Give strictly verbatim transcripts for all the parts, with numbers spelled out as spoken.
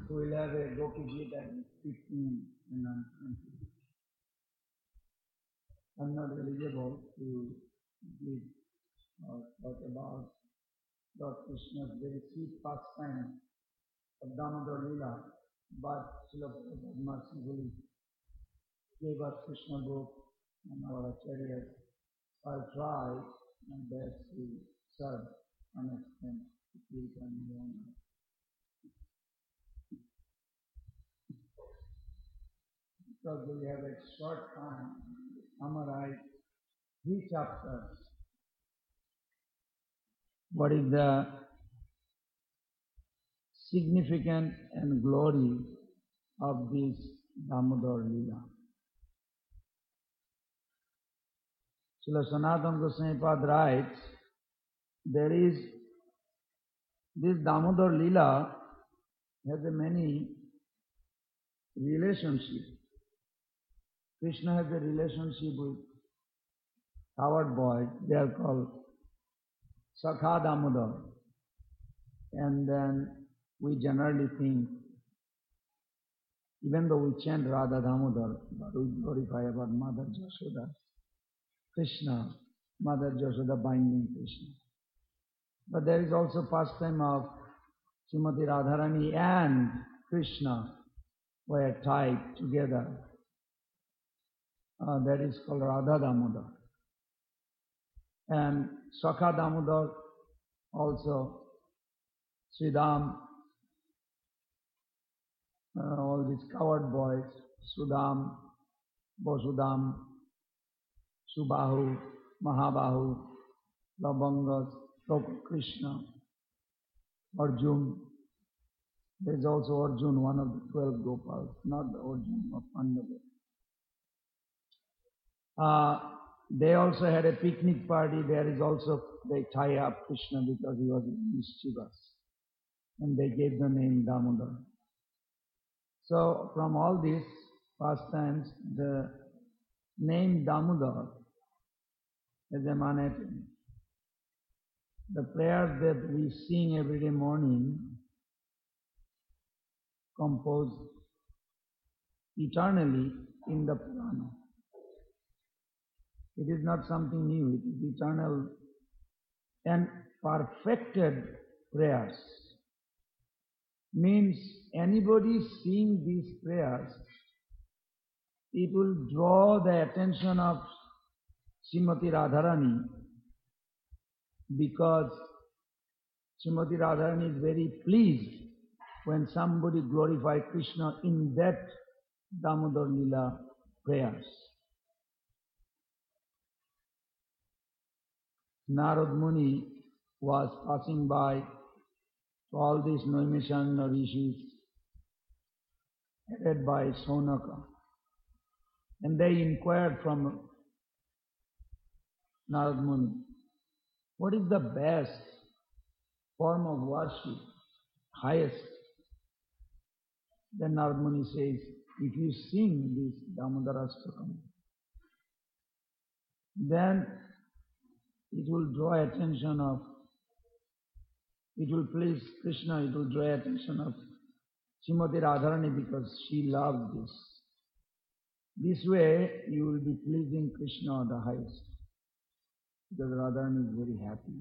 We will have a Gopi Gita at fifteen and twenty. I'm not eligible to give or talk about Lord Krishna's very sweet pastime of Damodar Lila, but Srila Prabhupada mercifully gave us Krishna book and our acharyas. I'll try my best to serve and extend the Kirtan and because we have a short time to summarize three chapters. What is the significance and glory of this Damodar Lila? Srila Sanatana Goswami Pad writes, there is this Damodar Lila has a many relationship. Krishna has a relationship with coward boys. They are called Sakha Damodar. And then we generally think, even though we chant Radha Damodar, but we glorify about Mother Jashoda, Krishna, Mother Jashoda binding Krishna. But there is also pastime of Srimati Radharani and Krishna were tied together. Uh, that is called Radha Damodar. And Sakha Damodar also, Sridham, uh, all these coward boys, Sudam, Vasudam, Subahu, Mahabahu, Labangas, Krishna, Arjun. There is also Arjun, one of the twelve Gopals, not the Arjun of Pandava. Uh, they also had a picnic party. There is also, they tie up Krishna because he was mischievous. And they gave the name Damodar. So from all these pastimes, the name Damodar is emanated. The prayers that we sing every day morning composed eternally in the Purana. It is not something new, it is eternal and perfected prayers. Means anybody seeing these prayers, it will draw the attention of Srimati Radharani because Srimati Radharani is very pleased when somebody glorifies Krishna in that Damodar Lila prayers. Narad Muni was passing by all these Naimisharanya rishis headed by Sonaka. And they inquired from Narad Muni, what is the best form of worship, highest? Then Narad Muni says, if you sing this Damodarastakam, then it will draw attention of, it will please Krishna, it will draw attention of Srimati Radharani because she loved this. This way you will be pleasing Krishna the highest because Radharani is very happy.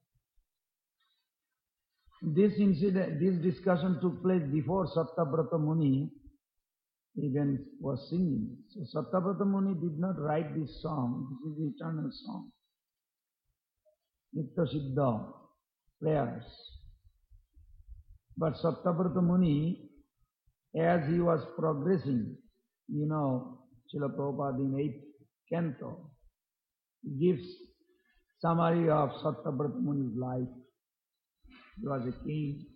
This incident, this discussion took place before Sattavrata Muni even was singing. So Sattavrata Muni did not write this song. This is the eternal song. Nitya Siddha, prayers. But Sattavrata Muni, as he was progressing, you know, Srila Prabhupada in eighth canto gives summary of Sattavrata Muni's life. He was a king,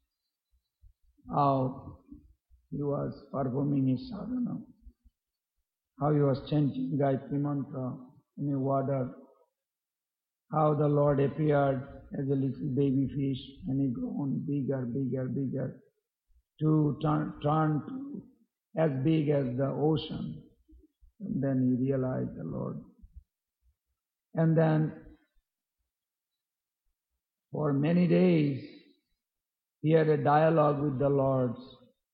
how he was performing his sadhana, how he was chanting Gayatri Mantra in a water, how the Lord appeared as a little baby fish and he grown bigger, bigger, bigger to turn, turn to as big as the ocean. And then he realized the Lord. And then for many days he had a dialogue with the Lord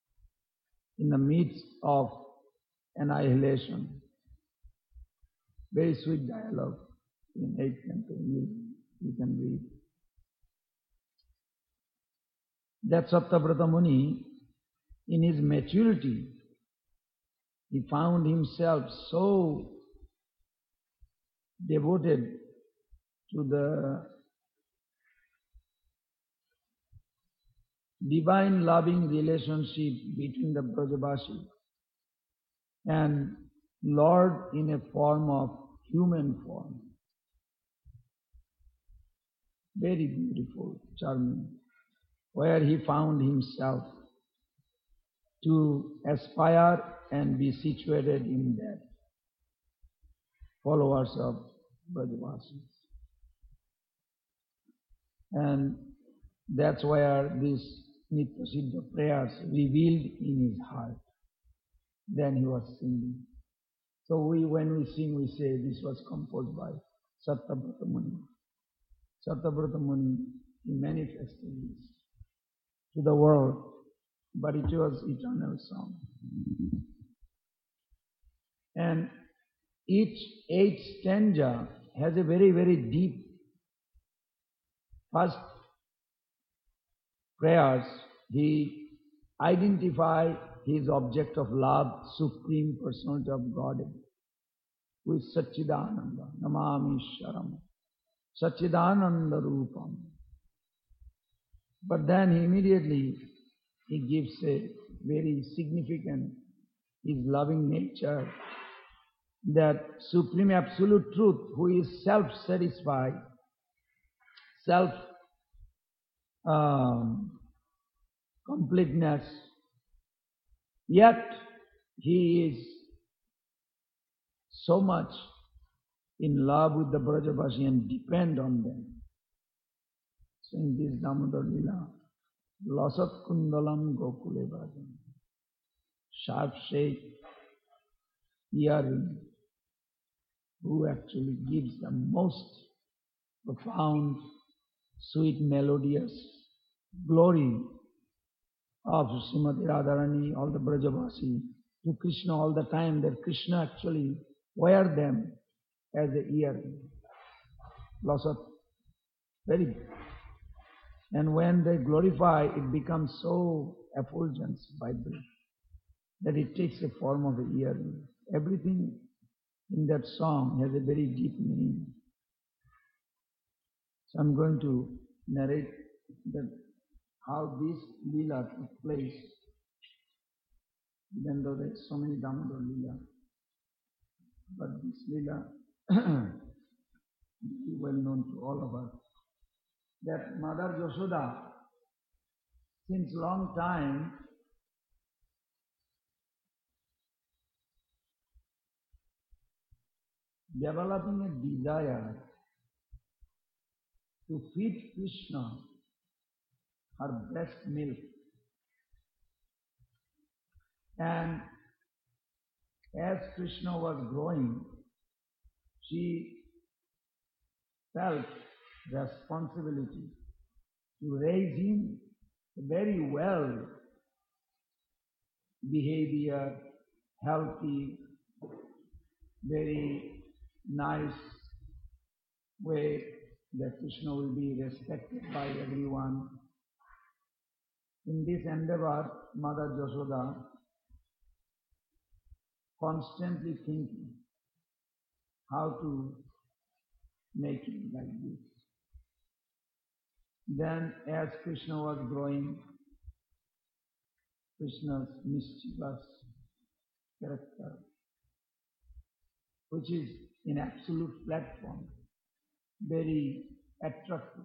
in the midst of annihilation. Very sweet dialogue in eighth canto. You, you can read. That Sattavrata Muni, in his maturity, he found himself so devoted to the divine loving relationship between the Brajavasi and Lord in a form of human form. Very beautiful, charming, where he found himself to aspire and be situated in that, followers of Brajavasis. And that's where this Nitya Siddha prayers revealed in his heart. Then he was singing. So we, when we sing, we say this was composed by Sattavrata Muni. Sattavrata Muni, he manifested this to the world, but it was eternal song. And each eight stanza has a very, very deep. First prayers, he identified his object of love, Supreme Personality of Godhead, with Satchidananda, Namami Sharam, Satchidananda Rupam. But then he immediately he gives a very significant, his loving nature, that Supreme Absolute Truth, who is self-satisfied, self um, completeness, yet he is so much in love with the Brajavasi and depend on them. So in this Damodar Lila, Lasat Kundalam Gokule Bhajan, sharp shape, earring, who actually gives the most profound, sweet, melodious glory of Srimati Radharani, all the Brajavasi, to Krishna all the time, that Krishna actually wear them as a earring. Lasat, very. And when they glorify, it becomes so effulgent, vibrant, that it takes a form of an earring. Everything in that song has a very deep meaning. So I'm going to narrate that how this Leela took place, even though there are so many Damodar Leela. But this Leela is well known to all of us. That Mother Yashoda, since long time, developing a desire to feed Krishna her breast milk. And as Krishna was growing, she felt responsibility to raise him very well behavior, healthy, very nice way that Krishna will be respected by everyone. In this endeavor, Mother Yashoda constantly thinking how to make him like this. Then as Krishna was growing, Krishna's mischievous character, which is in absolute platform, very attractive,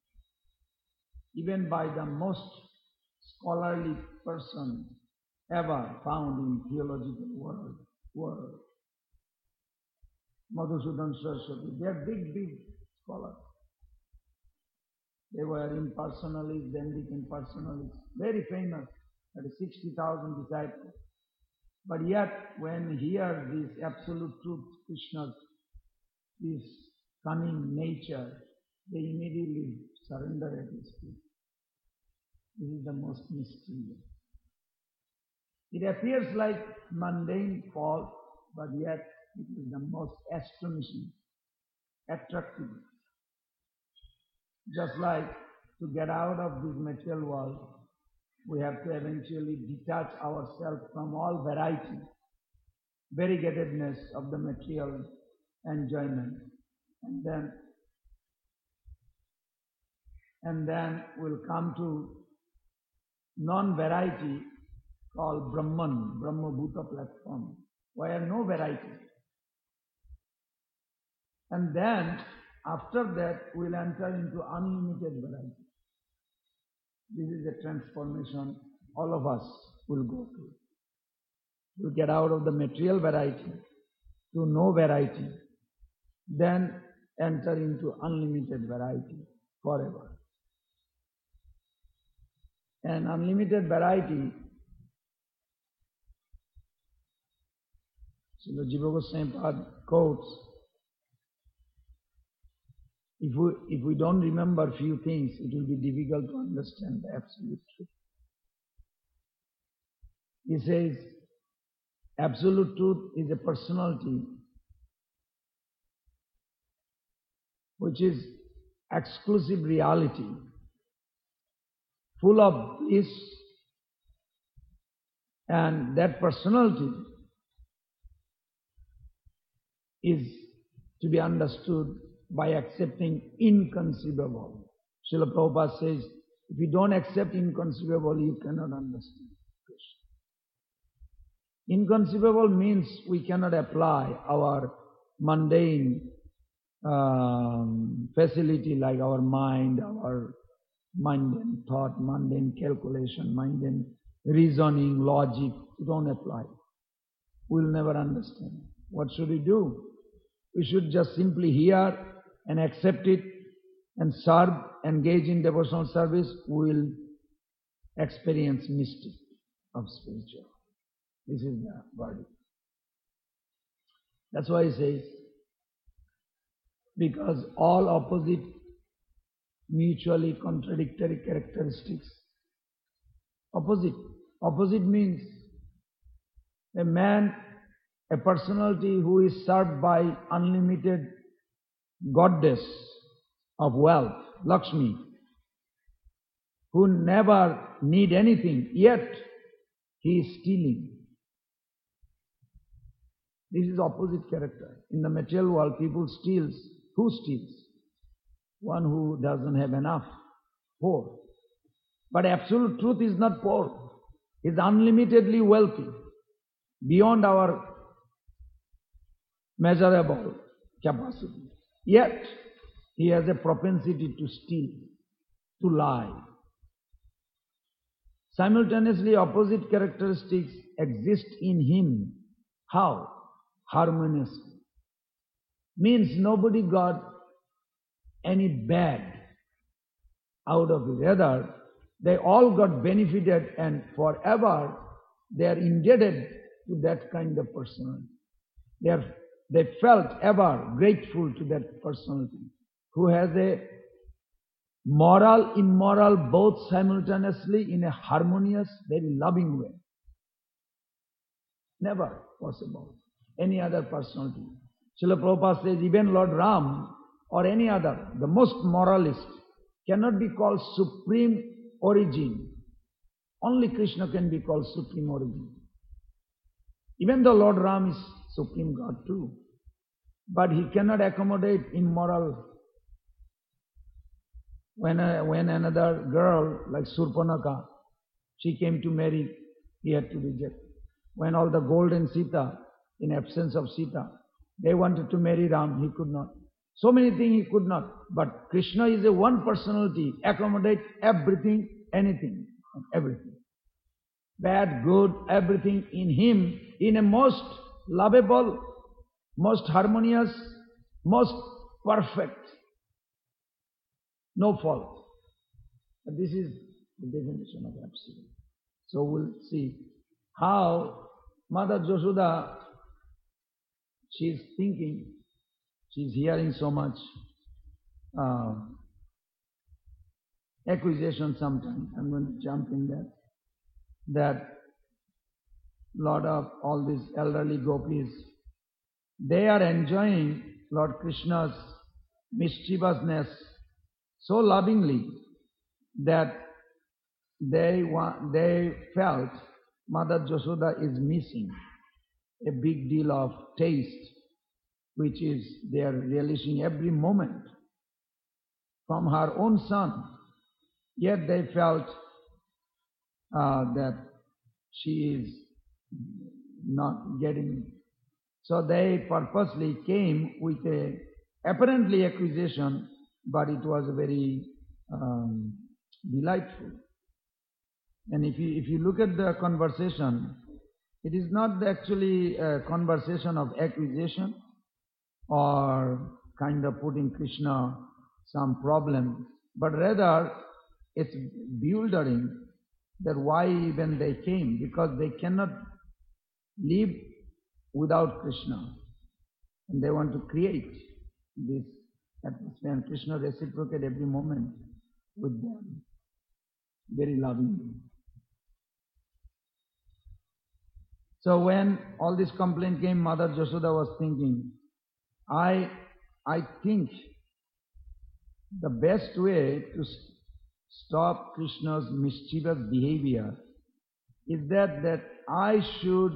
even by the most scholarly person ever found in theological world. world. Madhusudan Saraswati, they are big, big scholars. They were impersonalists, then impersonalists, very famous, had sixty thousand disciples. But yet, when he hears this absolute truth, Krishna's, this cunning nature, they immediately surrender at his feet. This is the most mysterious. It appears like mundane fault, but yet it is the most astonishing, attractive. Just like to get out of this material world, we have to eventually detach ourselves from all variety, variegatedness of the material enjoyment. And then, and then we'll come to non-variety called Brahman, Brahma Bhuta platform, where no variety. And then, after that, we'll enter into unlimited variety. This is a transformation all of us will go through. We'll get out of the material variety to no variety, then enter into unlimited variety forever. And unlimited variety, Srila Jiva Goswami Pad quotes, if we, if we don't remember few things, it will be difficult to understand the absolute truth. He says, absolute truth is a personality which is exclusive reality, full of bliss, and that personality is to be understood by accepting inconceivable. Srila Prabhupada says, if you don't accept inconceivable, you cannot understand Krishna. Inconceivable means we cannot apply our mundane um, facility like our mind, our mundane thought, mundane calculation, mundane reasoning, logic. We don't apply. We'll never understand. What should we do? We should just simply hear and accept it and serve, engage in devotional service. We will experience mystic of spiritual. This is the verdict. That's why he says, because all opposite, mutually contradictory characteristics. Opposite. Opposite means a man, a personality who is served by unlimited goddess of wealth, Lakshmi, who never need anything, yet he is stealing. This is opposite character. In the material world, people steals. Who steals? One who doesn't have enough, poor. But absolute truth is not poor. He is unlimitedly wealthy, beyond our measurable capacity. Yet, he has a propensity to steal, to lie. Simultaneously, opposite characteristics exist in him. How? Harmoniously. Means nobody got any bad out of it. Rather, they all got benefited, and forever they are indebted to that kind of personality. They are They felt ever grateful to that personality who has a moral, immoral, both simultaneously in a harmonious, very loving way. Never possible. Any other personality. Srila Prabhupada says even Lord Ram or any other, the most moralist, cannot be called supreme origin. Only Krishna can be called supreme origin. Even though Lord Ram is Supreme God too, but he cannot accommodate immoral. When, a, when another girl like Surpanaka, she came to marry, he had to reject. When all the golden Sita, in absence of Sita, they wanted to marry Ram, he could not. So many things he could not. But Krishna is a one personality, accommodate everything, anything, everything. Bad, good, everything in him, in a most lovable, most harmonious, most perfect. No fault. But this is the definition of absolute. So we'll see how Mother Yashoda, she is thinking, she is hearing so much uh, accusation sometimes. I'm going to jump in that. That lot of all these elderly gopis, they are enjoying Lord Krishna's mischievousness so lovingly that they want, they felt Mother Yashoda is missing a big deal of taste, which is they are relishing every moment from her own son. Yet they felt uh, that she is not getting. So they purposely came with a apparently accusation, but it was very um, delightful. And if you if you look at the conversation, it is not actually a conversation of accusation or kind of putting Krishna some problem, but rather it's bewildering that why even they came, because they cannot live without Krishna. And they want to create this atmosphere, and Krishna reciprocate every moment with them very lovingly. So when all this complaint came, Mother Yashoda was thinking, I, I think the best way to stop Krishna's mischievous behavior is that, that I should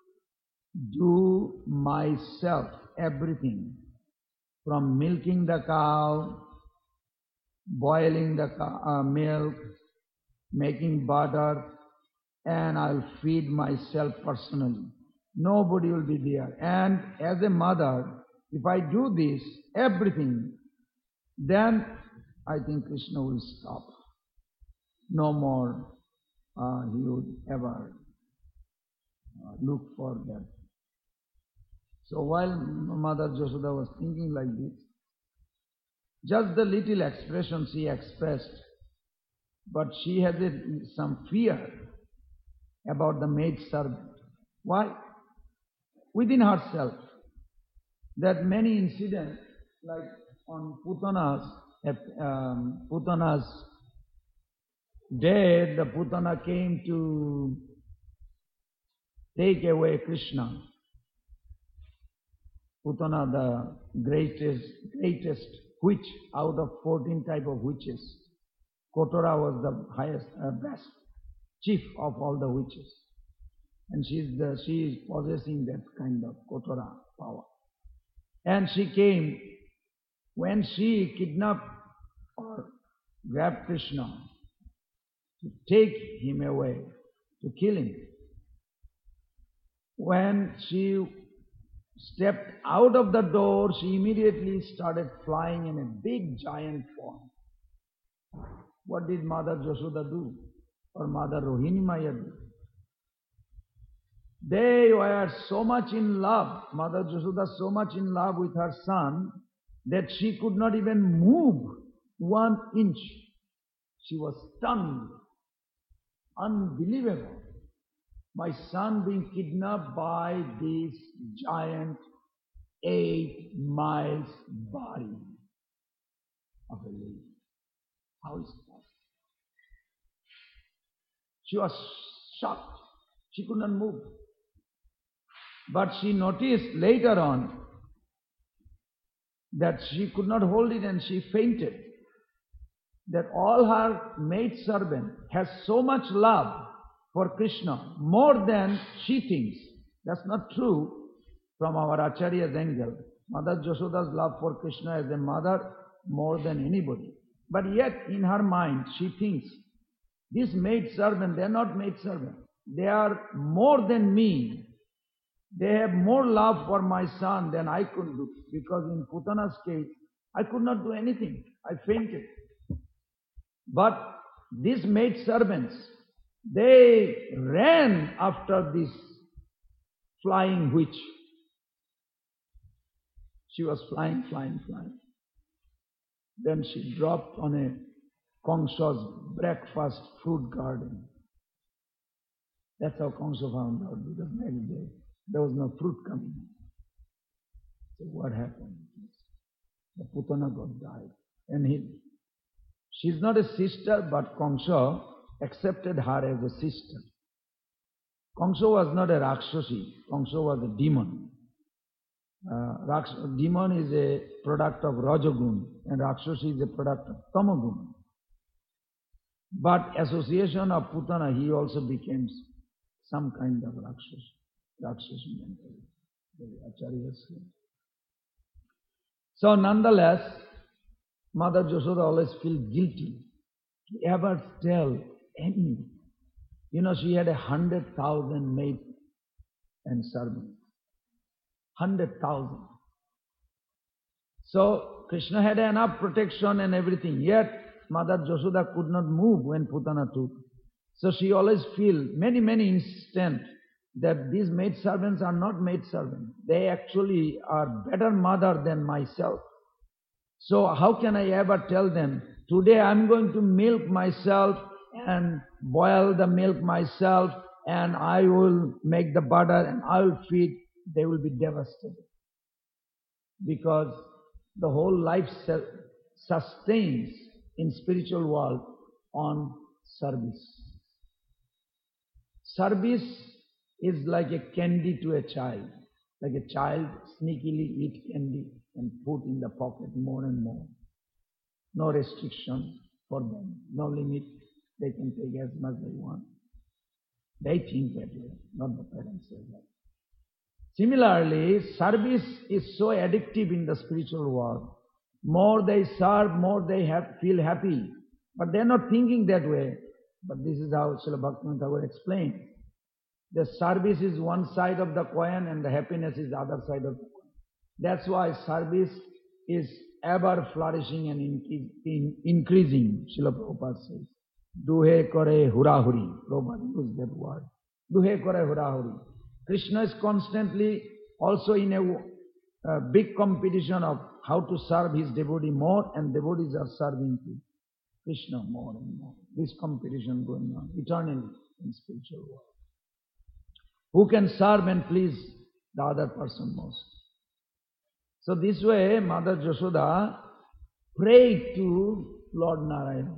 do myself everything, from milking the cow, boiling the cow, uh, milk, making butter, and I'll feed myself personally. Nobody will be there. And as a mother, if I do this, everything, then I think Krishna will stop. No more uh, he would ever uh, look for that. So while Mother Yashoda was thinking like this, just the little expression she expressed, but she had a, some fear about the maid servant. Why? Within herself, that many incidents, like on Putana's, um, Putana's day, the Putana came to take away Krishna. Putana, the greatest, greatest witch out of fourteen type of witches. Kotora was the highest, uh, best, chief of all the witches. And she is, the, she is possessing that kind of Kotora power. And she came, when she kidnapped or grabbed Krishna to take him away, to kill him. When she stepped out of the door, she immediately started flying in a big giant form. What did Mother Yashoda do? Or Mother Rohini Maya do? They were so much in love, Mother Yashoda so much in love with her son, that she could not even move one inch. She was stunned. Unbelievable. My son being kidnapped by this giant eight miles body of a lady. How is it possible? She was shocked. She could not move. But she noticed later on that she could not hold it and she fainted. That all her maid servant has so much love for Krishna, more than she thinks. That's not true from our Acharya's angle. Mother Yashoda's love for Krishna as a mother more than anybody. But yet in her mind she thinks, this maid servant, they are not maid servant. They are more than me. They have more love for my son than I could do. Because in Putana's case, I could not do anything. I fainted. But these maid servants, they ran after this flying witch. She was flying, flying, flying. Then she dropped on a Kongsa's breakfast fruit garden. That's how Kongsa found out, because next day there was no fruit coming. So what happened? The Putana got died. And he, she's not a sister, but Kongsa accepted her as a sister. Kamsa was not a Rakshasi. Kamsa was a demon. Uh, Raksh- demon is a product of Rajagun and Rakshasi is a product of Tamagun. But association of Putana, he also became some kind of Rakshasi. Rakshasi mentality. Acharya said. So nonetheless, Mother Yashoda always feel guilty to ever tell any. You know, she had a hundred thousand maids and servants. Hundred thousand. So Krishna had enough protection and everything. Yet Mother Yashoda could not move when Putana took. So she always feel many, many instances that these maid servants are not maid servants. They actually are better mother than myself. So how can I ever tell them, today I'm going to milk myself and boil the milk myself and I will make the butter and I will feed. They will be devastated. Because the whole life sustains in spiritual world on service. Service is like a candy to a child. Like a child sneakily eat candy and put in the pocket more and more. No restriction for them, no limit. They can take as much they want. They think that way, not the parents say that. Similarly, service is so addictive in the spiritual world. More they serve, more they have, feel happy. But they are not thinking that way. But this is how Srila Bhaktivinoda Thakur explained. The service is one side of the coin and the happiness is the other side of the coin. That's why service is ever flourishing and in, in, increasing, Srila Prabhupada says. Duhe kore hurahuri. Prabhupada used that word. Duhe kore hurahuri. Krishna is constantly also in a, a big competition of how to serve his devotee more, and devotees are serving Krishna more and more. This competition going on eternally in spiritual world. Who can serve and please the other person most? So this way, Mother Yashoda prayed to Lord Narayana.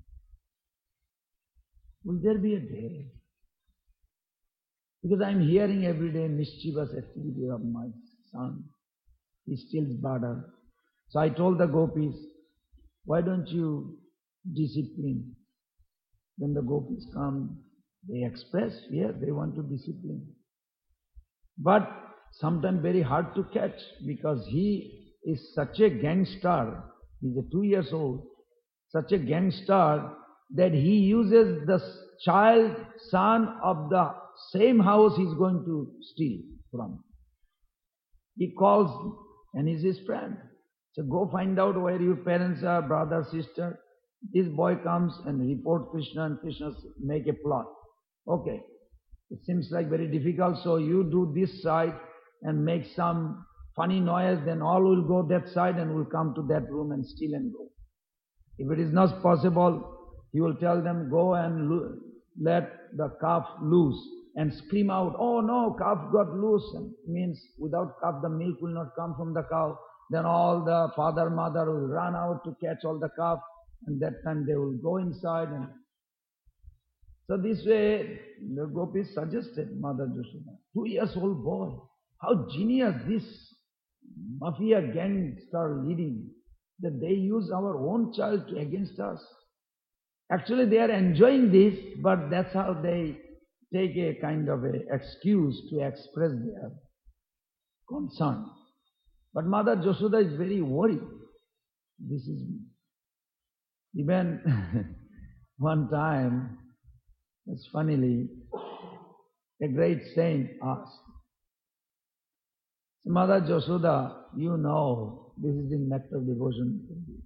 Will there be a day? Because I am hearing every day mischievous activity of my son. He steals butter. So I told the gopis, why don't you discipline? When the gopis come, they express, yeah, they want to discipline. But sometimes very hard to catch because he is such a gangster. He's a two years old. Such a gangster that he uses the child, son of the same house he's going to steal from. He calls and he's his friend. So go find out where your parents are, brother, sister. This boy comes and report Krishna and Krishna make a plot. Okay, it seems like very difficult, so you do this side and make some funny noise, then all will go that side and will come to that room and steal and go. If it is not possible, he will tell them, go and lo- let the calf loose and scream out, oh no, calf got loose. And means without calf the milk will not come from the cow. Then all the father, mother will run out to catch all the calf, and that time they will go inside. And so this way, the gopis suggested Mother Yashoda, two years old boy, how genius this mafia gang start leading, that they use our own child to against us. Actually they are enjoying this, but that's how they take a kind of a excuse to express their concern. But Mother Yashoda is very worried. This is even one time, as funnily, a great saint asked, Mother Yashoda, you know, this is in Nectar Devotion.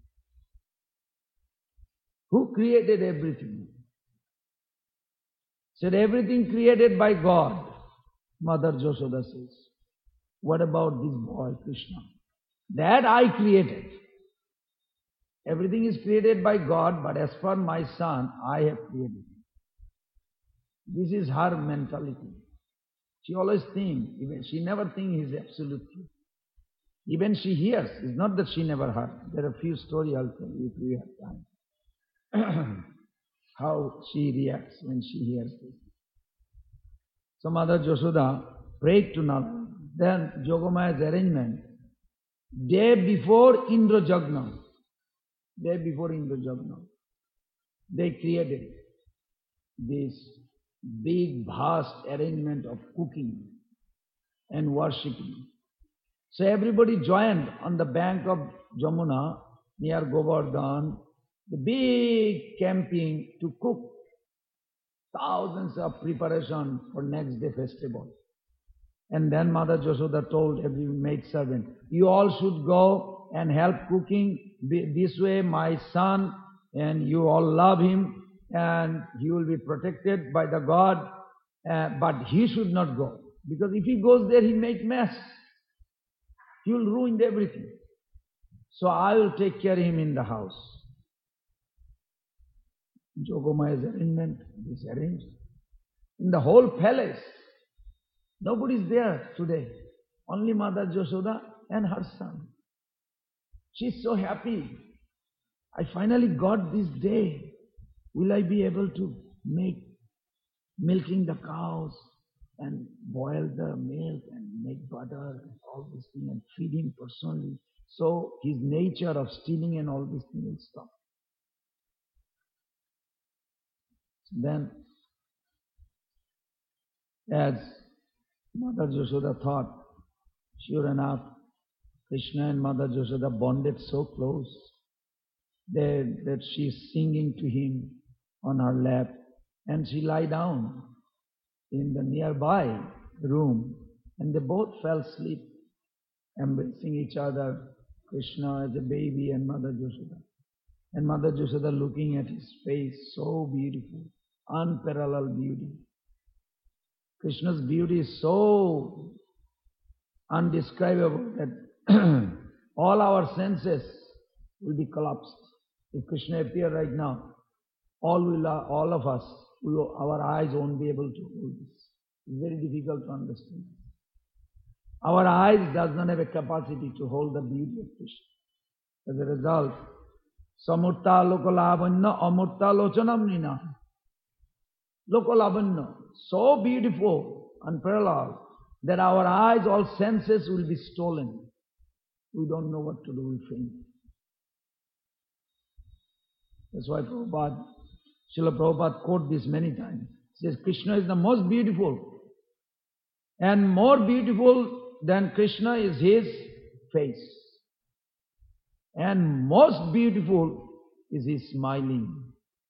Who created everything? Said everything created by God. Mother Yashoda says, what about this boy Krishna? That I created. Everything is created by God, but as for my son, I have created him. This is her mentality. She always thinks, even she never thinks he is absolute truth. Even she hears. It's not that she never heard. There are a few stories I'll tell you if we have time. How she reacts when she hears this. So Mother Yashoda prayed to Narayana. Then Yogamaya's arrangement, day before Indra Jagna, day before Indra Jagna, they created this big, vast arrangement of cooking and worshipping. So everybody joined on the bank of Jamuna near Govardhan, the big camping to cook thousands of preparation for next day festival. And then Mother Yashoda told every maid servant, you all should go and help cooking. This way my son and you all love him and he will be protected by the God. Uh, but he should not go. Because if he goes there, he make mess. He will ruin everything. So I will take care of him in the house. Yogamaya's arrangement is arranged. In the whole palace, nobody is there today. Only Mother Yashoda and her son. She is so happy. I finally got this day. Will I be able to make milking the cows and boil the milk and make butter and all these things and feed him personally? So his nature of stealing and all these things will stop. Then, as Mother Yashoda thought, sure enough, Krishna and Mother Yashoda bonded so close that, that she is singing to him on her lap, and she lie down in the nearby room, and they both fell asleep, embracing each other, Krishna as a baby and Mother Yashoda. And Mother Yashoda looking at his face, so beautiful, unparalleled beauty. Krishna's beauty is so undescribable that all our senses will be collapsed. If Krishna appear right now, all will, all of us, will, our eyes won't be able to hold this. It's very difficult to understand. Our eyes does not have a capacity to hold the beauty of Krishna. As a result, samurta lokalavanya amurta lochanamnina. Lokalavanya, so beautiful, unparalleled, that our eyes, all senses will be stolen. We don't know what to do, we faint. That's why Prabhupada, Srila Prabhupada quote this many times. He says, Krishna is the most beautiful. And more beautiful than Krishna is his face. And most beautiful is his smiling.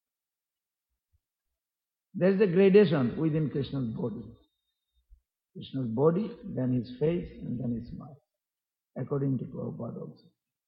There is a gradation within Krishna's body. Krishna's body, then his face, and then his smile. According to Prabhupada also.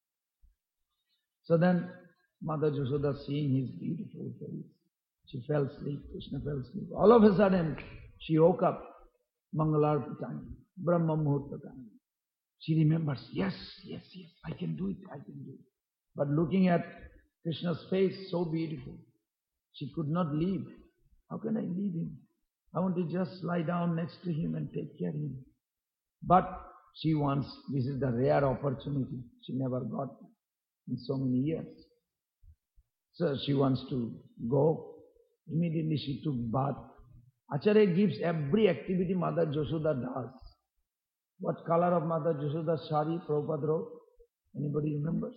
So then, Mother Yashoda seeing his beautiful face, she fell asleep, Krishna fell asleep. All of a sudden, she woke up, Mangalarti time, Brahma Muhurta time. She remembers, yes, yes, yes, I can do it, I can do it. But looking at Krishna's face, so beautiful, she could not leave. How can I leave him? I want to just lie down next to him and take care of him. But she wants, this is the rare opportunity she never got in so many years. So she wants to go. Immediately she took bath. Acharya gives every activity Mother Yashoda does. What color of Mother Yashoda's sari Prabhupada wrote? Anybody remembers?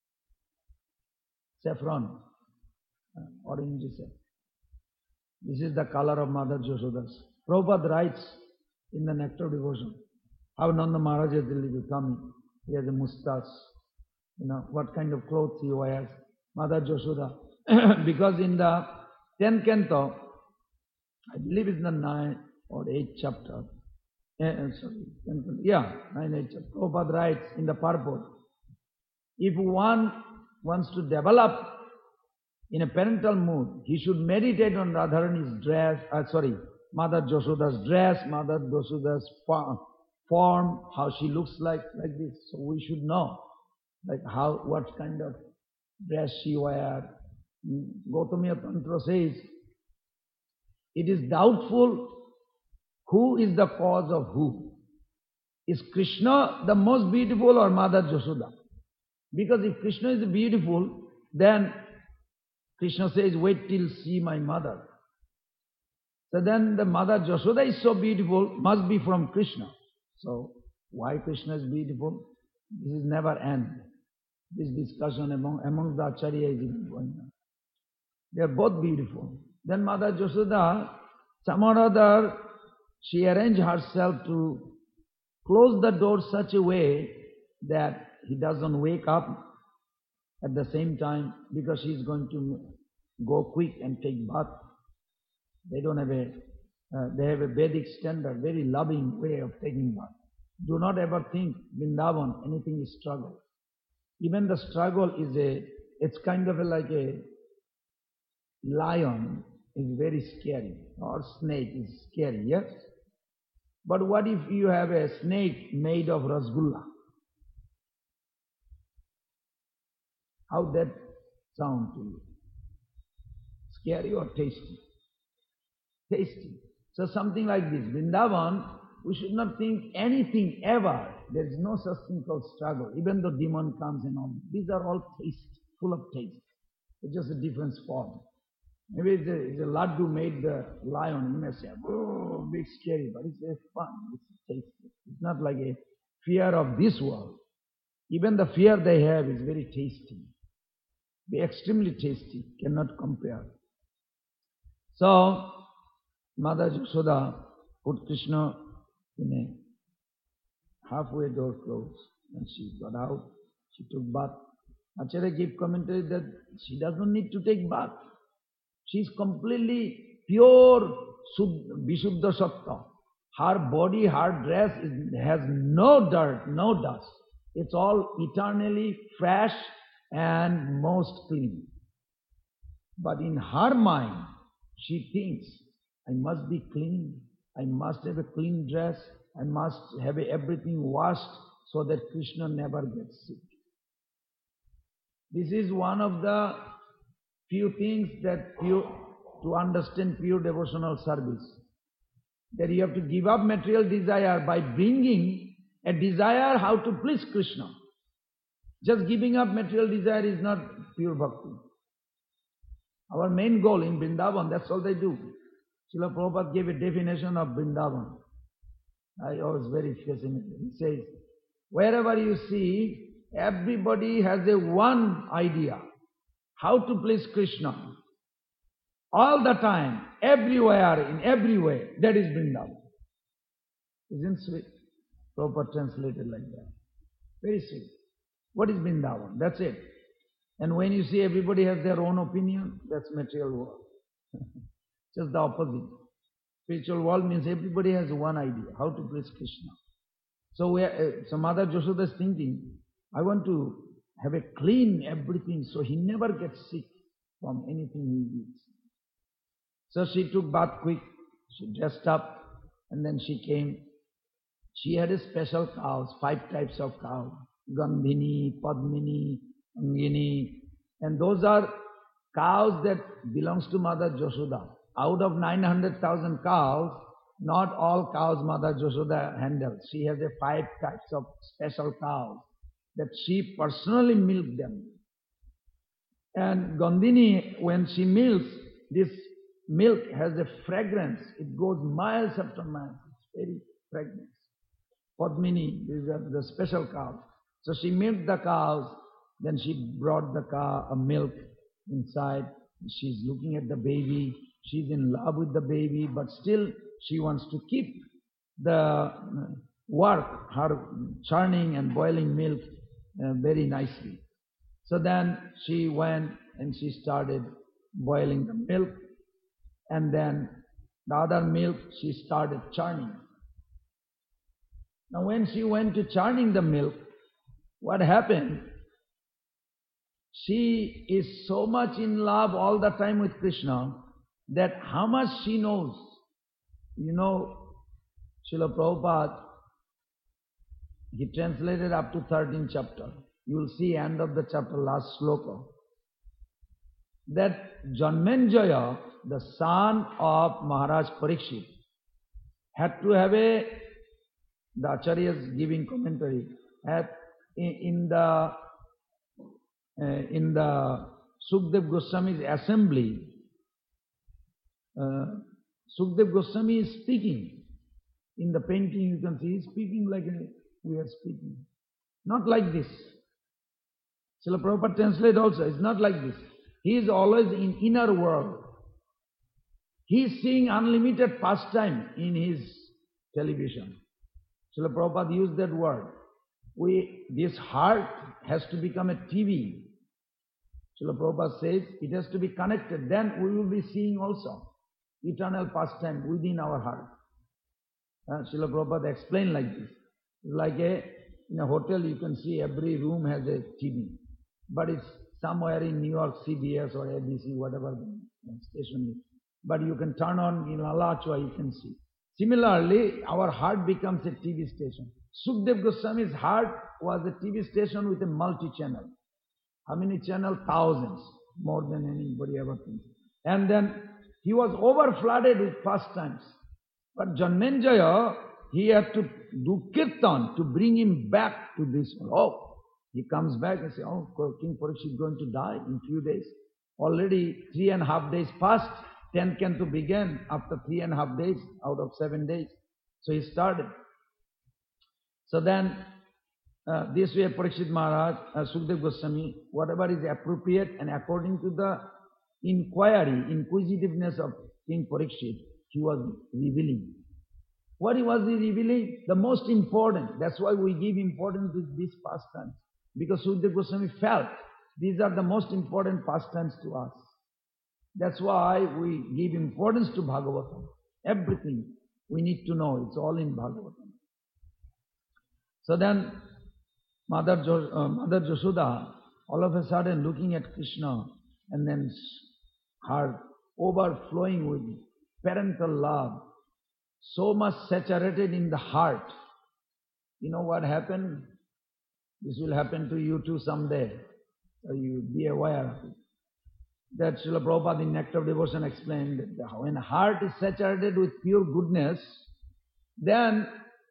Saffron. Uh, orange saffron. This is the color of Mother Yashoda's. Prabhupada writes in the Nectar Devotion how Nanda Maharaj is coming. He has a mustache. You know, what kind of clothes he wears. Mother Yashoda. Because in the tenth canto, I believe it's the ninth or eighth chapter. Eh, sorry, tenth, yeah, ninth, eighth chapter. Prabhupada writes in the purport, if one wants to develop in a parental mood, he should meditate on Radharani's dress, uh, sorry, Mother Yashoda's dress, Mother Yashoda's form, how she looks like, like this. So we should know, like how, what kind of dress she wears. Gautamiya Tantra says, it is doubtful who is the cause of who. Is Krishna the most beautiful or Mother Yashoda? Because if Krishna is beautiful, then Krishna says, wait till see my mother. So then the mother Jashoda is so beautiful, must be from Krishna. So why Krishna is beautiful? This is never end. This discussion among, among the Acharya is even going on. They are both beautiful. Then Mother Jashoda, somehow or other, she arranged herself to close the door such a way that he doesn't wake up at the same time, because she is going to go quick and take bath. They don't have a, uh, they have a Vedic standard, very loving way of taking bath. Do not ever think Vrindavan, anything is struggle. Even the struggle is a, it's kind of a, like a lion is very scary, or snake is scary, yes? But what if you have a snake made of rasgulla? How that sound to you? Scary or tasty? Tasty. So something like this. Vrindavan, we should not think anything ever. There is no such thing called struggle. Even though demon comes and all, these are all taste, full of taste. It's just a different form. Maybe it's a, it's a laddu made the lion. You may say, oh, big scary, but it's very fun. It's tasty. It's not like a fear of this world. Even the fear they have is very tasty. Be extremely tasty, cannot compare. So, Mother Jashoda put Krishna in a halfway door closed, and she got out. She took bath. Acharya gave commentary that she doesn't need to take bath. She is completely pure Vishuddha Sattva. Her body, her dress is, has no dirt, no dust. It's all eternally fresh and most clean. But in her mind, she thinks, I must be clean, I must have a clean dress, I must have everything washed so that Krishna never gets sick. This is one of the few things that pure, to understand pure devotional service. That you have to give up material desire by bringing a desire how to please Krishna. Just giving up material desire is not pure bhakti. Our main goal in Vrindavan, that's all they do. Srila Prabhupada gave a definition of Vrindavan. I was very fascinated. He says, wherever you see, everybody has a one idea, how to please Krishna. All the time, everywhere, in every way, that is Vrindavan. Isn't sweet? Prabhupada translated like that. Very sweet. What is Vrindavan? That's it. And when you see everybody has their own opinion, that's material world. Just the opposite. Spiritual world means everybody has one idea, how to please Krishna. So we are, uh, so Mother Jashoda is thinking, I want to have a clean everything so he never gets sick from anything he eats. So she took bath quick, she dressed up, and then she came. She had a special cows, five types of cows. Gandhini, Padmini, Angini, and those are cows that belongs to Mother Jashoda. Out of nine hundred thousand cows, not all cows Mother Jashoda handles. She has a five types of special cows that she personally milked them. And Gandhini, when she milks, this milk has a fragrance. It goes miles after miles. It's very fragrant. Padmini, these are the special cows. So she milked the cows, then she brought the cow a milk inside. She's looking at the baby. She's in love with the baby, but still she wants to keep the work, her churning and boiling milk uh, very nicely. So then she went and she started boiling the milk, and then the other milk she started churning. Now when she went to churning the milk, what happened? She is so much in love all the time with Krishna that how much she knows. You know, Srila Prabhupada, he translated up to thirteenth chapter. You will see end of the chapter, last sloka. That Janmenjaya, the son of Maharaj Parikshit, had to have a, the Acharyas giving commentary, had in, in the uh, in the Sukdev Goswami's assembly, uh, Sukdev Goswami is speaking. In the painting you can see he is speaking like we are speaking. Not like this. Srila Prabhupada translate also, it's not like this. He is always in inner world. He is seeing unlimited pastime in his television. Srila Prabhupada used that word. We, this heart has to become a T V. Srila Prabhupada says it has to be connected. Then we will be seeing also eternal pastime within our heart. Uh, Srila Prabhupada explained like this. Like a, in a hotel you can see every room has a T V. But it's somewhere in New York, C B S or A B C, whatever the station is. But you can turn on in Alachua, you can see. Similarly, our heart becomes a T V station. Sukdev Goswami's heart was a T V station with a multi-channel. How many channels? Thousands. More than anybody ever thinks. And then he was over-flooded with pastimes. But Janmenjaya, he had to do kirtan to bring him back to this world. Oh, he comes back and says, oh, King Parikshit is going to die in few days. Already three and a half days passed. Tenth canto began after three and a half days out of seven days. So he started. So then, uh, this way Parikshit Maharaj, uh, Sukdev Goswami, whatever is appropriate and according to the inquiry, inquisitiveness of King Parikshit, he was revealing. What was he revealing? The most important. That's why we give importance to these pastimes. Because Sukdev Goswami felt these are the most important pastimes to us. That's why we give importance to Bhagavatam. Everything we need to know, it's all in Bhagavatam. So then, Mother, jo- uh, Mother Jashoda, all of a sudden looking at Krishna, and then her overflowing with parental love, so much saturated in the heart. You know what happened? This will happen to you too someday. So you be aware of it. That Srila Prabhupada in Nectar of Devotion explained that when heart is saturated with pure goodness, then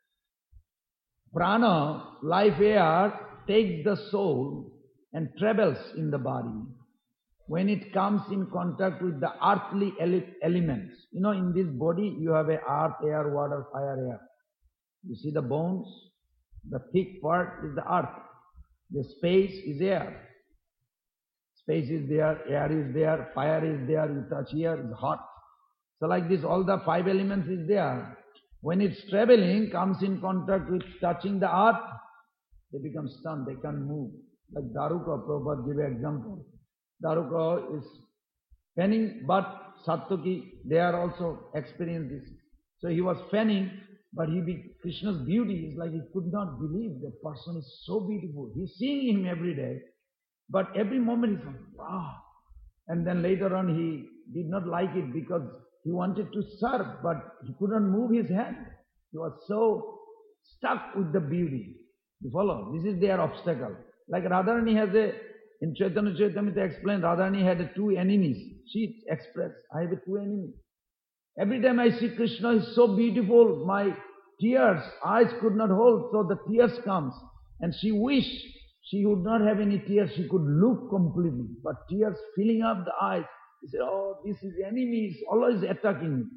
prana, life air, takes the soul and travels in the body. When it comes in contact with the earthly ele- elements, you know, in this body you have a earth, air, water, fire, air. You see the bones, the thick part is the earth, the space is air. Space is there, air is there, fire is there, you touch here, it's hot. So like this, all the five elements is there. When it's traveling, comes in contact with touching the earth, they become stunned, they can't move. Like Daruka, Prabhupada gave an example. Daruka is fanning, but Satyaki, they are also experienced this. So he was fanning, but he be, Krishna's beauty is like he could not believe that person is so beautiful. He's seeing him every day. But every moment he's like, wow. And then later on he did not like it because he wanted to serve, but he couldn't move his hand. He was so stuck with the beauty. You follow? This is their obstacle. Like Radharani has a, in Chaitanya Charitamrita explained, Radharani had a two enemies. She expressed, I have a two enemies. Every time I see Krishna, he's so beautiful, my tears, eyes could not hold, so the tears comes. And she wished she would not have any tears, she could look completely. But tears filling up the eyes. He said, oh, this is enemies, always attacking me.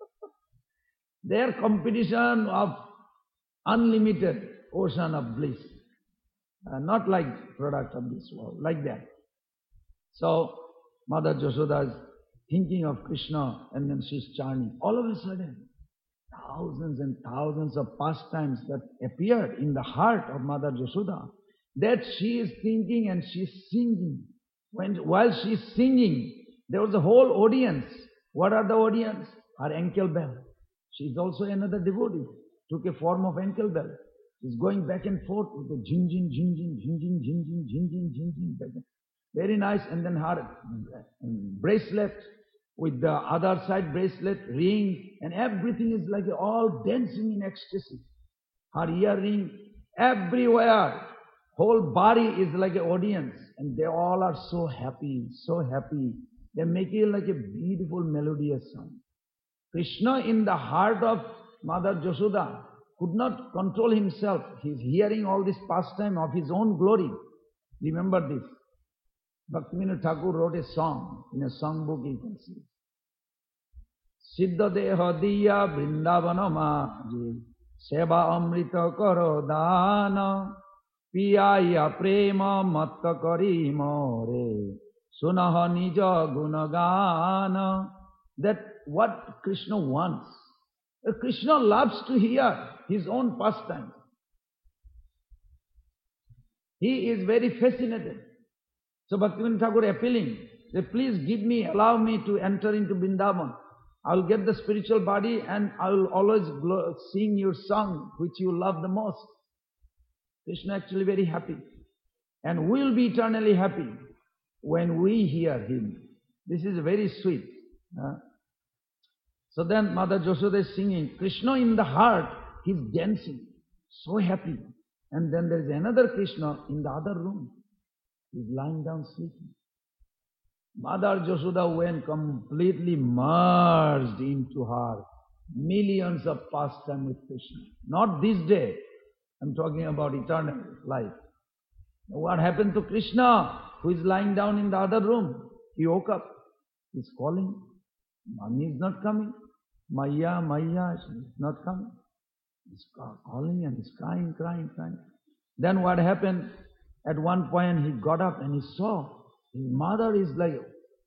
Their competition of unlimited ocean of bliss. Uh, not like product of this world, like that. So, Mother Jashoda is thinking of Krishna and then she's chanting. All of a sudden, thousands and thousands of pastimes that appeared in the heart of Mother Jashoda, that she is thinking and she's singing. When, while she's singing, there was a whole audience. What are the audience? Her ankle bell. She's also another devotee. Took a form of ankle bell. She's going back and forth with the jing jing jing jing jing jing jing jing jing jing jing jing jing. Very nice. And then her bracelet with the other side bracelet, ring, and everything is like all dancing in ecstasy. Her earring, everywhere. Whole body is like an audience, and they all are so happy, so happy. They make it like a beautiful melodious song. Krishna in the heart of Mother Jashoda could not control himself. He's hearing all this pastime of his own glory. Remember this. Bhaktivinoda Thakur wrote a song, in a songbook you can see. Siddha deha diya vrindavana maje, seva amrita karo dana, piyaya prema matta kari more, sunaha nija gunagana. That what Krishna wants. Krishna loves to hear his own pastime. He is very fascinated. So Bhaktivinoda Thakur appealing, that please give me, allow me to enter into Vrindavan. I will get the spiritual body and I will always sing your song which you love the most. Krishna actually very happy. And we will be eternally happy when we hear him. This is very sweet. Uh, so then Mother Yashoda is singing, Krishna in the heart, he is dancing, so happy. And then there is another Krishna in the other room. He is lying down sleeping. Mother Yashoda went completely merged into her millions of pastime with Krishna. Not this day. I'm talking about eternal life. What happened to Krishna, who is lying down in the other room? He woke up. He's calling. Mommy is not coming. Maya, Maya, she is not coming. He's calling and he's crying, crying, crying. Then what happened? At one point he got up and he saw his mother is like,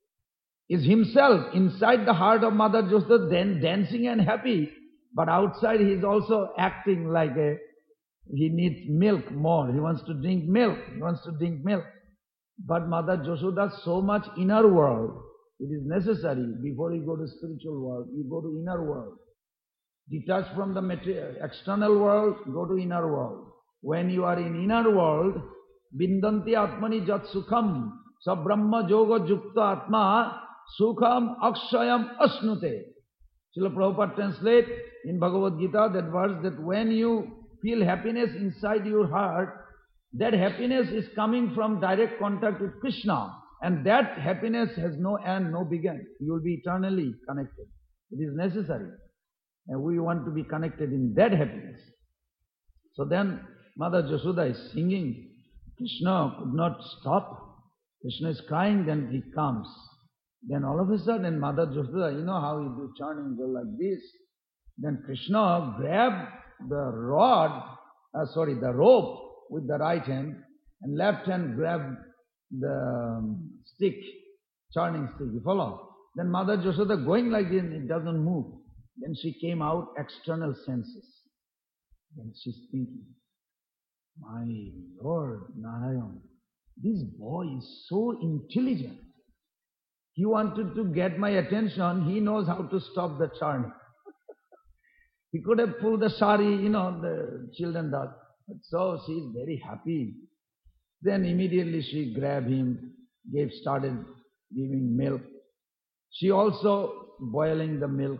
is himself inside the heart of Mother Yashoda, then dancing and happy. But outside he is also acting like a, he needs milk more. He wants to drink milk. He wants to drink milk. But Mother Yashoda, so much inner world. It is necessary before you go to spiritual world, you go to inner world. Detach from the material, external world, go to inner world. When you are in inner world, Bindanti Atmani Jat Sukham, Sa Brahma Yoga Jukta Atma, Sukham Akshayam Asnute. Srila Prabhupada translate in Bhagavad Gita that verse that when you feel happiness inside your heart, that happiness is coming from direct contact with Krishna. And that happiness has no end, no beginning. You will be eternally connected. It is necessary. And we want to be connected in that happiness. So then Mother Yashoda is singing. Krishna could not stop. Krishna is crying, then he comes. Then all of a sudden Mother Yashoda, you know how you do churning, go like this. Then Krishna grabbed the rod, uh, sorry, the rope with the right hand, and left hand grabbed the um, stick, churning stick, you follow? Then Mother Yashoda going like this, it doesn't move. Then she came out external senses. Then she's thinking, my Lord Narayan, this boy is so intelligent. He wanted to get my attention, he knows how to stop the churning. He could have pulled the sari, you know, the children does. But so she is very happy. Then immediately she grabbed him, gave, started giving milk. She also boiling the milk.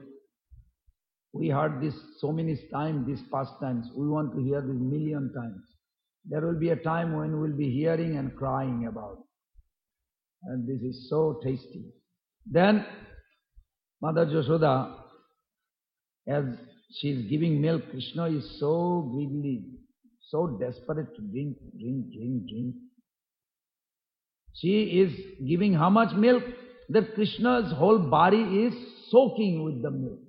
We heard this so many times, these pastimes. We want to hear this million times. There will be a time when we will be hearing and crying about it. And this is so tasty. Then Mother Yashoda, as she is giving milk, Krishna is so greedy, so desperate to drink, drink, drink, drink. She is giving how much milk? That Krishna's whole body is soaking with the milk.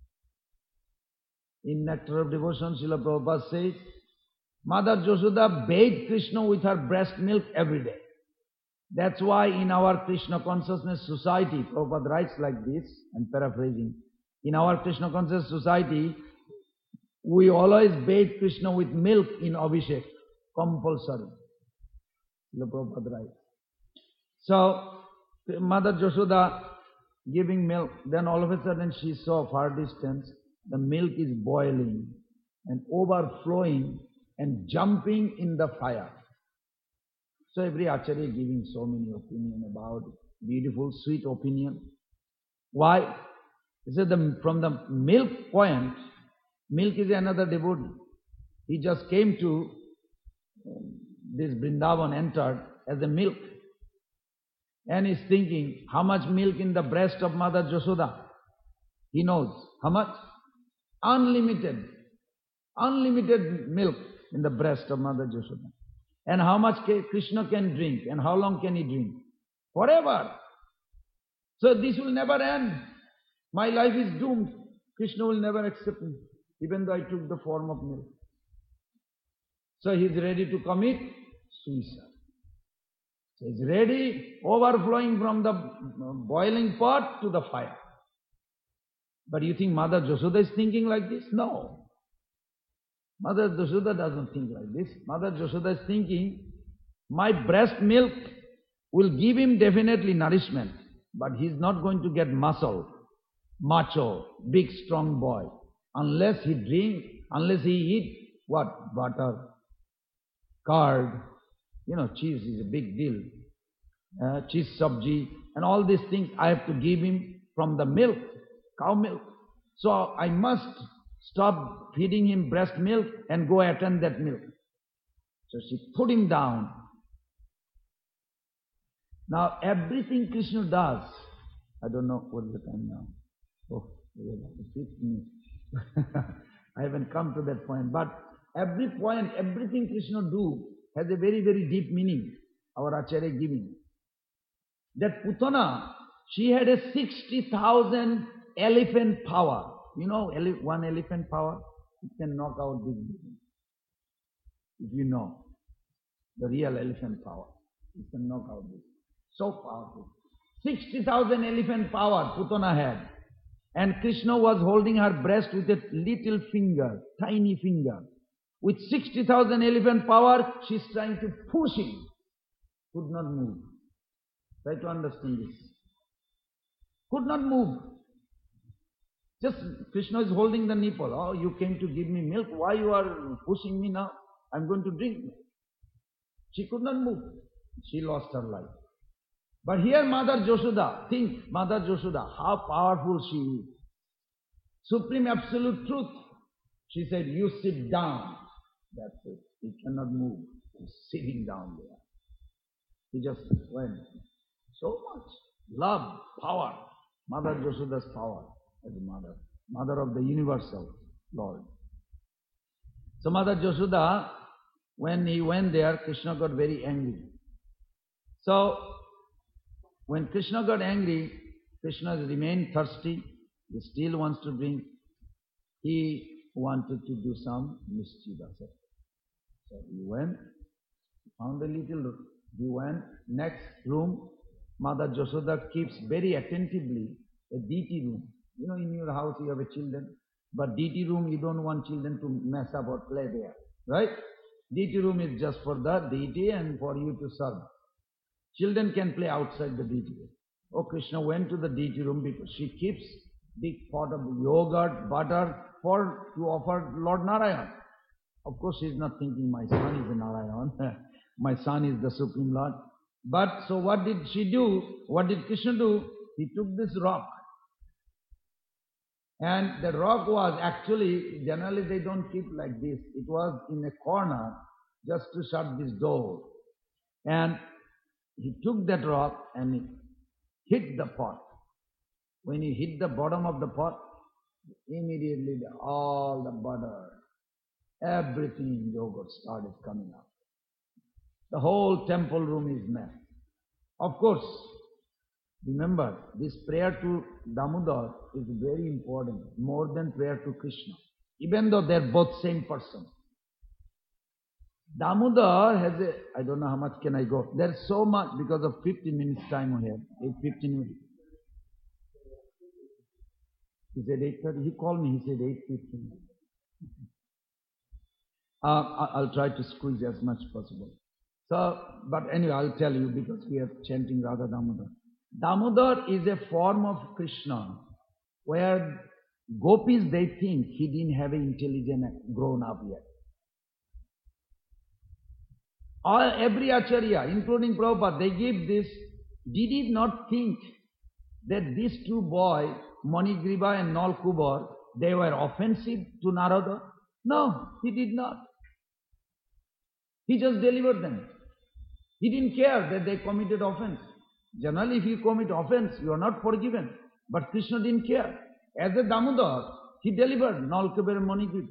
In Nectar of Devotion, Srila Prabhupada says, Mother Yashoda bathed Krishna with her breast milk every day. That's why in our Krishna Consciousness Society, Prabhupada writes like this, and paraphrasing, in our Krishna Consciousness Society, we always bathe Krishna with milk in Abhishek, compulsory. Srila Prabhupada writes. So, Mother Yashoda giving milk, then all of a sudden she saw far distance, the milk is boiling and overflowing and jumping in the fire. So every Acharya giving so many opinion about it. Beautiful, sweet opinion. Why? He said the, from the milk point, milk is another devotee. He just came to um, this Vrindavan, entered as a milk. And he's thinking, how much milk in the breast of Mother Yashoda? He knows. How much? Unlimited. Unlimited milk in the breast of Mother Yashoda. And how much Krishna can drink, and how long can he drink? Forever. So this will never end. My life is doomed. Krishna will never accept me, even though I took the form of milk. So he is ready to commit suicide. So he is ready, overflowing from the boiling pot to the fire. But you think Mother Yashoda is thinking like this? No. Mother Yashoda doesn't think like this. Mother Yashoda is thinking, my breast milk will give him definitely nourishment, but he's not going to get muscle, macho, big strong boy, unless he drink, unless he eat what? Butter, curd, you know, cheese is a big deal. Uh, cheese sabji, and all these things I have to give him from the milk, cow milk. So I must stop feeding him breast milk and go attend that milk. So she put him down. Now everything Krishna does, I don't know what is the time now. Oh, fifth minute. I haven't come to that point. But every point, everything Krishna do has a very, very deep meaning. Our Acharya giving. That Putana, she had a sixty thousand elephant power. You know, ele one elephant power, it can knock out big buildings. If you know, the real elephant power, it can knock out big. So powerful. sixty thousand elephant power Putana had. And Krishna was holding her breast with a little finger, tiny finger. With sixty thousand elephant power, she's trying to push him. Could not move. Try to understand this. Could not move. Just Krishna is holding the nipple. Oh, you came to give me milk. Why you are pushing me now? I'm going to drink. She could not move. She lost her life. But here Mother Yashoda, think Mother Yashoda, how powerful she is. Supreme absolute truth. She said, you sit down. That's it. He cannot move. He's sitting down there. He just went. So much love, power. Mother Yashoda's power as a mother. Mother of the universal Lord. So Mother Yashoda, when he went there, Krishna got very angry. So, when Krishna got angry, Krishna remained thirsty. He still wants to drink. He wanted to do some mischief. So he went, found a little room. He went next room. Mother Yashoda keeps very attentively a deity room. You know, in your house you have a children, but deity room you don't want children to mess up or play there, right? Deity room is just for the deity and for you to serve. Children can play outside the deity room. Oh, Krishna went to the deity room because she keeps big pot of yogurt, butter for to offer Lord Narayan. Of course, she's not thinking my son is a Narayan. My son is the Supreme Lord. But so what did she do? What did Krishna do? He took this rock. And the rock was actually, generally they don't keep like this. It was in a corner just to shut this door. And he took that rock and he hit the pot. When he hit the bottom of the pot, immediately the, all the butter, everything in yogurt started coming up. The whole temple room is messed. Of course, remember, this prayer to Damodar is very important, more than prayer to Krishna, even though they're both same person. Damodar has a, I don't know how much can I go. There's so much, because of fifteen minutes time we have, fifteen minutes. He said eight thirty, he called me, he said eight fifteen. Uh, I'll try to squeeze as much as possible. So, but anyway, I'll tell you because we are chanting Radha Damodar. Damodar is a form of Krishna where gopis, they think he didn't have an intelligent grown up yet. All, every Acharya, including Prabhupada, they give this. Did he not think that these two boys, Manigriva and Nalkubar, they were offensive to Narada? No, he did not. He just delivered them. He didn't care that they committed offense. Generally, if you commit offense, you are not forgiven. But Krishna didn't care. As a Damodar, he delivered Nalkubar and Manigriva.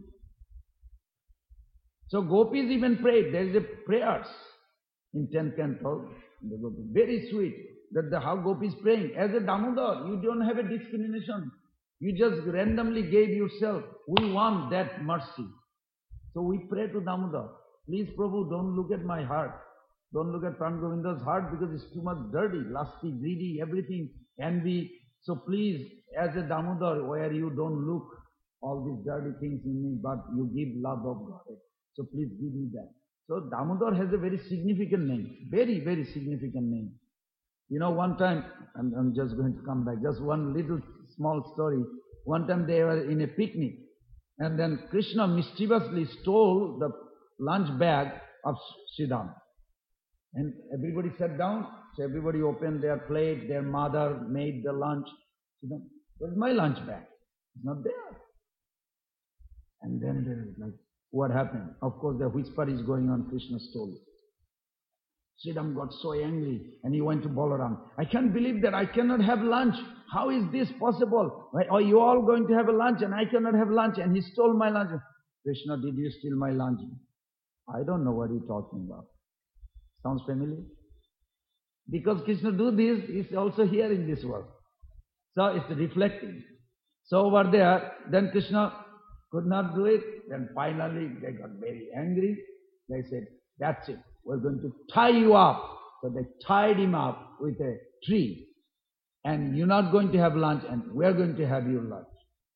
So gopis even prayed. There is a prayers in tenth canto. Very sweet that the how gopis praying. As a Damodar, you don't have a discrimination You just randomly gave yourself. We want that mercy. So we pray to Damodar, please Prabhu, don't look at my heart. Don't look at Pran Govinda's heart because it's too much dirty, lusty, greedy, everything, envy. So please, as a Damodar, where you don't look all these dirty things in me, but you give love of God. So please give me that. So Damodar has a very significant name, very, very significant name. You know, one time, I'm, I'm just going to come back, just one little small story. One time they were in a picnic, and then Krishna mischievously stole the lunch bag of Sridham. And everybody sat down, so everybody opened their plate, their mother made the lunch. Sridham, where's my lunch bag? It's not there. And then there was like, what happened? Of course, the whisper is going on, Krishna stole it. Sridham got so angry and he went to Balaram. I can't believe that I cannot have lunch. How is this possible? Are you all going to have a lunch and I cannot have lunch? And he stole my lunch. Krishna, did you steal my lunch? I don't know what you're talking about. Sounds familiar? Because Krishna do this, he's also here in this world. So it's reflecting. So over there, then Krishna could not do it. Then finally they got very angry. They said, that's it. We're going to tie you up. So they tied him up with a tree. And you're not going to have lunch and we're going to have your lunch.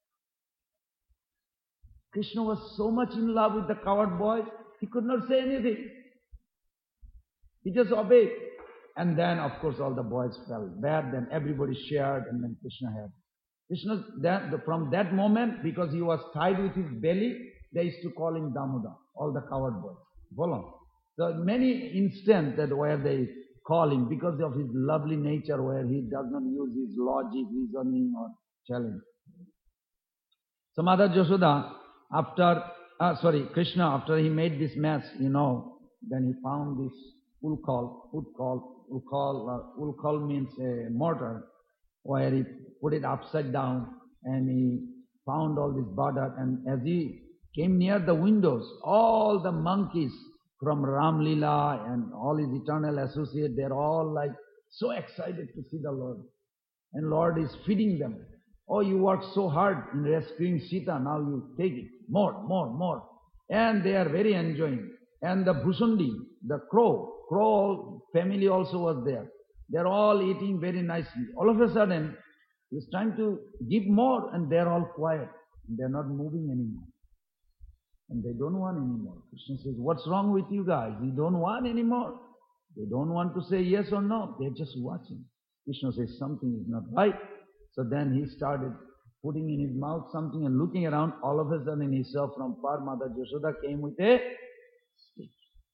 Krishna was so much in love with the coward boys, he could not say anything. He just obeyed. And then, of course, all the boys felt bad. Then everybody shared and then Krishna had. Krishna, then, from that moment, because he was tied with his belly, they used to call him Damodar, all the coward boys. Follow? So many instances that where they call him because of his lovely nature, where he does not use his logic, reasoning or challenge. So Mother Yashoda, after, uh, sorry, Krishna, after he made this mess, you know, then he found this ulkal, ulkal, ulkal, uh, ulkal means a mortar, where he put it upside down and he found all this butter, and as he came near the windows, all the monkeys from Ram Leela and all his eternal associates, they're all like so excited to see the Lord. And Lord is feeding them. Oh, you worked so hard in rescuing Sita, now you take it. More, more, more. And they are very enjoying. And the Bhushundi, the crow, crow family also was there. They're all eating very nicely. All of a sudden, he's trying to give more and they're all quiet. They're not moving anymore. And they don't want anymore. Krishna says, what's wrong with you guys? You don't want anymore. They don't want to say yes or no. They're just watching. Krishna says, something is not right. So then he started putting in his mouth something and looking around. All of a sudden he saw from far Mother Yashoda came with a stick.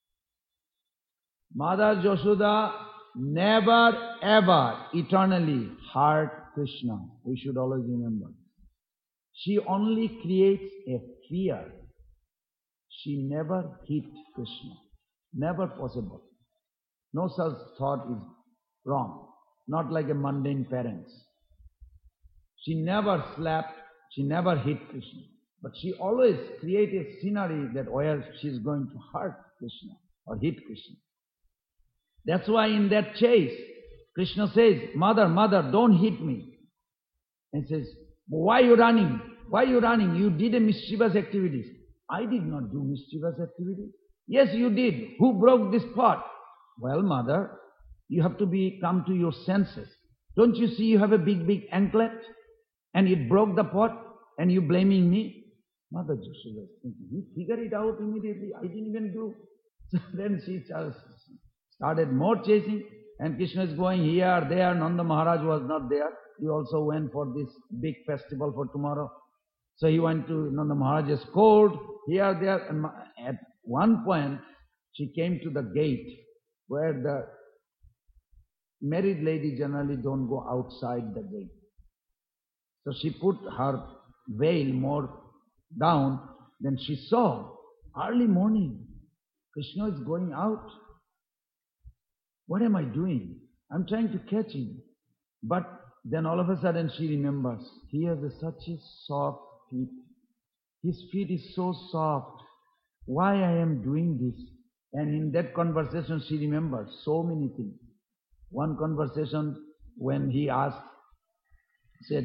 Mother Yashoda never ever eternally hurt Krishna. We should always remember. She only creates a fear. She never hit Krishna. Never possible. No such thought is wrong. Not like a mundane parents. She never slapped, she never hit Krishna. But she always creates a scenery that where she is going to hurt Krishna or hit Krishna. That's why in that chase, Krishna says, Mother, Mother, don't hit me. And says, why are you running? Why are you running? You did a mischievous activities. I did not do mischievous activities. Yes, you did. Who broke this pot? Well, Mother, you have to be come to your senses. Don't you see you have a big, big anklet? And it broke the pot and you blaming me? Mother Yashoda is thinking, you figure it out immediately. I didn't even do. So then she just started more chasing. And Krishna is going here, there. Nanda Maharaj was not there. He also went for this big festival for tomorrow. So he went to Nanda Maharaj's court, here, there. And at one point, she came to the gate where the married lady generally don't go outside the gate. So she put her veil more down. Then she saw, early morning, Krishna is going out. What am I doing? I'm trying to catch him. But then all of a sudden she remembers, he has a, such a soft feet. His feet is so soft. Why I am doing this? And in that conversation she remembers so many things. One conversation when he asked, said,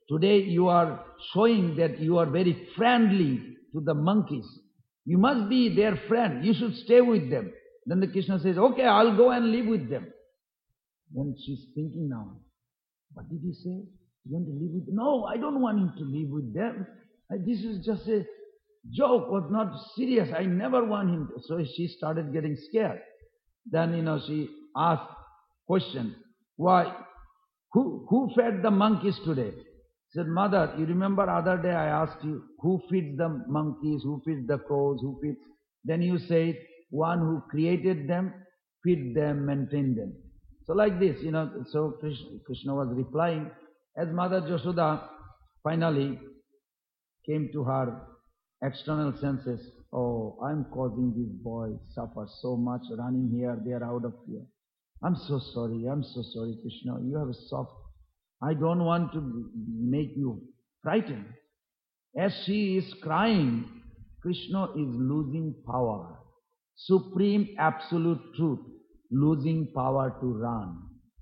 today you are showing that you are very friendly to the monkeys. You must be their friend. You should stay with them. Then the Krishna says, okay, I'll go and live with them. Then she's thinking now, what did he say? You want to live with them? No, I don't want him to live with them. This is just a joke, was not serious. I never want him to. So she started getting scared. Then, you know, she asked question, why? Who, who fed the monkeys today? She said, Mother, you remember other day I asked you, who feeds the monkeys, who feeds the crows, who feeds? Then you said, one who created them, feed them, maintain them. So like this, you know, so Krishna, Krishna was replying, as Mother Yashoda finally came to her external senses, oh, I'm causing these boys suffer so much, running here, there, out of fear. I'm so sorry, I'm so sorry, Krishna, you have a soft, I don't want to make you frightened. As she is crying, Krishna is losing power. Supreme absolute truth, losing power to run.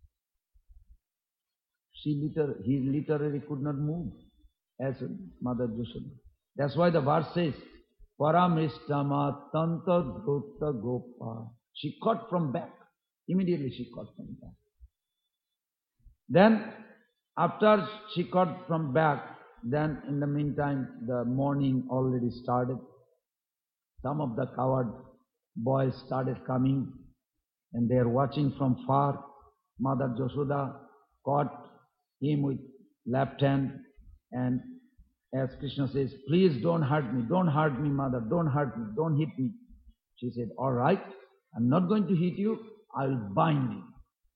She liter- he literally could not move as Mother Yashoda. That's why the verse says, Paramrishtama tanta dhutta gopa. She caught from back. Immediately she caught from back. Then, after she caught from back, then in the meantime, the morning already started. Some of the coward boys started coming and they are watching from far. Mother Yashoda caught him with left hand, and as Krishna says, please don't hurt me, don't hurt me, mother, don't hurt me, don't hit me. She said, all right, I'm not going to hit you, I'll bind you.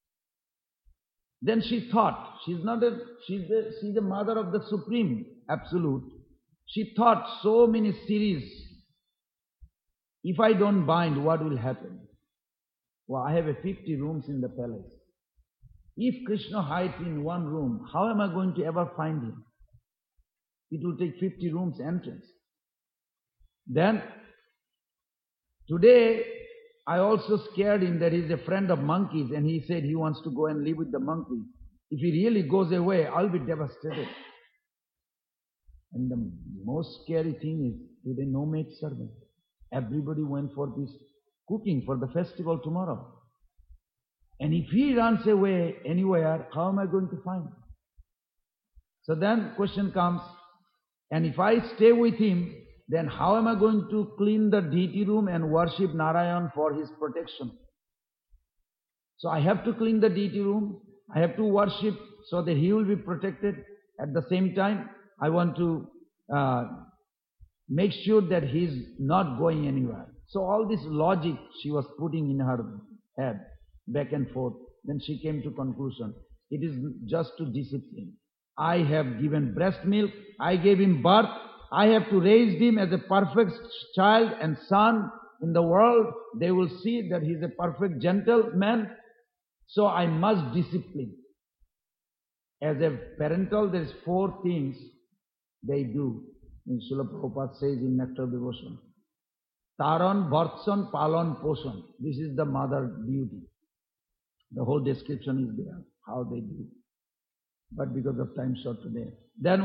Then she thought, she's not a, she's the, she's the mother of the Supreme Absolute. She thought so many series, if I don't bind, what will happen? Well, I have a fifty rooms in the palace. If Krishna hides in one room, how am I going to ever find him? It will take fifty rooms entrance. Then, today, I also scared him that he's a friend of monkeys and he said he wants to go and live with the monkeys. If he really goes away, I'll be devastated. And the most scary thing is, today no maid servant. Everybody went for this cooking for the festival tomorrow. And if he runs away anywhere, how am I going to find him? So then question comes, and if I stay with him, then how am I going to clean the deity room and worship Narayan for his protection? So I have to clean the deity room, I have to worship so that he will be protected. At the same time, I want to uh, make sure that he is not going anywhere. So all this logic she was putting in her head, back and forth. Then she came to conclusion, it is just to discipline. I have given breast milk, I gave him birth, I have to raise him as a perfect child and son in the world. They will see that he is a perfect gentleman. So I must discipline. As a parental, there is four things they do. In Srila Prabhupada says in Nectar Devotion, Taran, Bhartsan, Palan, Poshan. This is the mother duty. The whole description is there, how they do. But because of time short today. Then